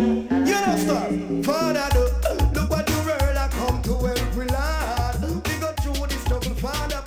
You know, sir, Father, look what the world I come to every lad. We go through this struggle, Father.